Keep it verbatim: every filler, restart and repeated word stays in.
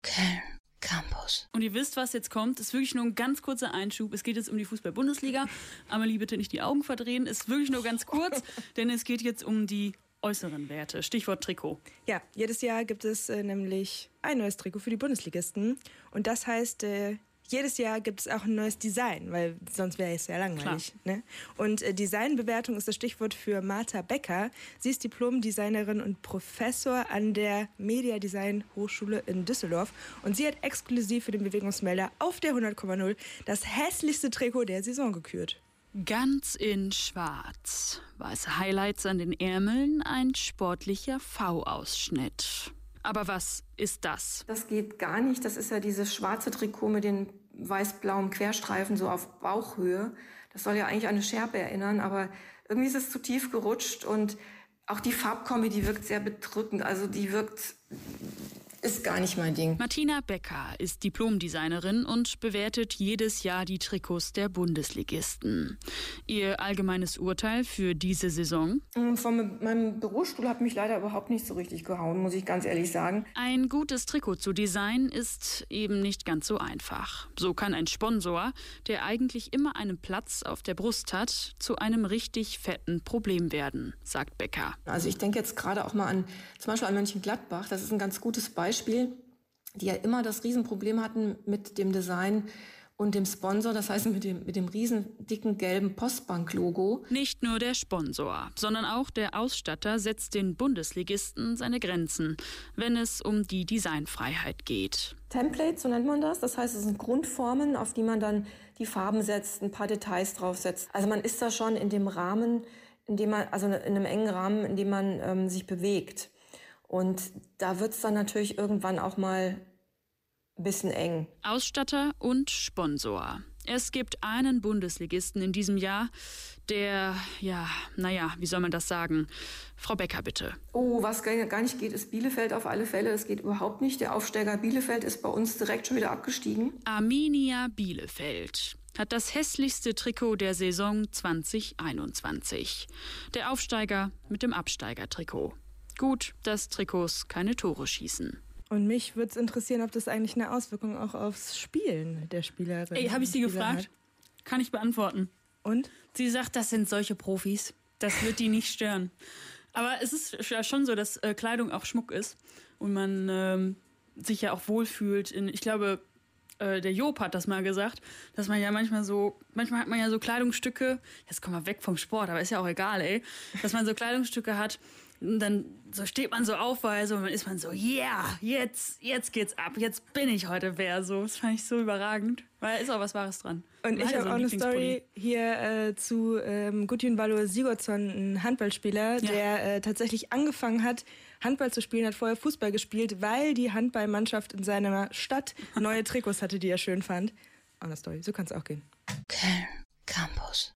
Köln Campus. Und ihr wisst, was jetzt kommt. Ist wirklich nur ein ganz kurzer Einschub. Es geht jetzt um die Fußball-Bundesliga. Amelie, bitte nicht die Augen verdrehen. Ist wirklich nur ganz kurz, denn es geht jetzt um die äußeren Werte. Stichwort Trikot. Ja, jedes Jahr gibt es äh, nämlich ein neues Trikot für die Bundesligisten. Und das heißt, äh, jedes Jahr gibt es auch ein neues Design, weil sonst wäre es ja langweilig. Ne? Und äh, Designbewertung ist das Stichwort für Martha Becker. Sie ist Diplom-Designerin und Professor an der Media Design Hochschule in Düsseldorf. Und sie hat exklusiv für den Bewegungsmelder auf der hundert Komma null das hässlichste Trikot der Saison gekürt. Ganz in schwarz. Weiße Highlights an den Ärmeln, ein sportlicher V-Ausschnitt. Aber was ist das? Das geht gar nicht. Das ist ja dieses schwarze Trikot mit den weiß-blauen Querstreifen so auf Bauchhöhe. Das soll ja eigentlich an eine Schärpe erinnern, aber irgendwie ist es zu tief gerutscht und auch die Farbkombi, die wirkt sehr bedrückend. Also die wirkt, ist gar nicht mein Ding. Martina Becker ist Diplomdesignerin und bewertet jedes Jahr die Trikots der Bundesligisten. Ihr allgemeines Urteil für diese Saison? Von meinem Bürostuhl hat mich leider überhaupt nicht so richtig gehauen, muss ich ganz ehrlich sagen. Ein gutes Trikot zu designen ist eben nicht ganz so einfach. So kann ein Sponsor, der eigentlich immer einen Platz auf der Brust hat, zu einem richtig fetten Problem werden, sagt Becker. Also ich denke jetzt gerade auch mal an zum Beispiel an Mönchengladbach. Das ist ein ganz gutes Beispiel, die ja immer das Riesenproblem hatten mit dem Design und dem Sponsor, das heißt mit dem, mit dem riesen dicken gelben Postbank-Logo. Nicht nur der Sponsor, sondern auch der Ausstatter setzt den Bundesligisten seine Grenzen, wenn es um die Designfreiheit geht. Templates, so nennt man das. Das heißt, es sind Grundformen, auf die man dann die Farben setzt, ein paar Details draufsetzt. Also man ist da schon in dem Rahmen, in dem man, also in einem engen Rahmen, in dem man ähm, sich bewegt. Und da wird's dann natürlich irgendwann auch mal ein bisschen eng. Ausstatter und Sponsor. Es gibt einen Bundesligisten in diesem Jahr, der, ja, naja, wie soll man das sagen? Frau Becker, bitte. Oh, was gar nicht geht, ist Bielefeld auf alle Fälle. Es geht überhaupt nicht. Der Aufsteiger Bielefeld ist bei uns direkt schon wieder abgestiegen. Arminia Bielefeld hat das hässlichste Trikot der Saison zwanzig einundzwanzig. Der Aufsteiger mit dem Absteigertrikot. Gut, dass Trikots keine Tore schießen. Und mich würde es interessieren, ob das eigentlich eine Auswirkung auch aufs Spielen der Spielerin. Ey, habe ich sie gefragt? Hat. Kann ich beantworten. Und? Sie sagt, das sind solche Profis. Das wird die nicht stören. Aber es ist ja schon so, dass äh, Kleidung auch Schmuck ist und man ähm, sich ja auch wohlfühlt. In, ich glaube, äh, der Job hat das mal gesagt, dass man ja manchmal so, manchmal hat man ja so Kleidungsstücke, jetzt kommen wir weg vom Sport, aber ist ja auch egal, ey, dass man so Kleidungsstücke hat, und dann so steht man so auf, weil so, dann ist man so, yeah, jetzt, jetzt geht's ab, jetzt bin ich heute wer. So, das fand ich so überragend, weil da ist auch was Wahres dran. Und ich habe so auch eine Story hier äh, zu ähm, Gudjon Valur Sigurdsson, ein Handballspieler, ja. der äh, tatsächlich angefangen hat, Handball zu spielen, hat vorher Fußball gespielt, weil die Handballmannschaft in seiner Stadt neue Trikots hatte, die er schön fand. Auch eine Story, so kann es auch gehen. Köln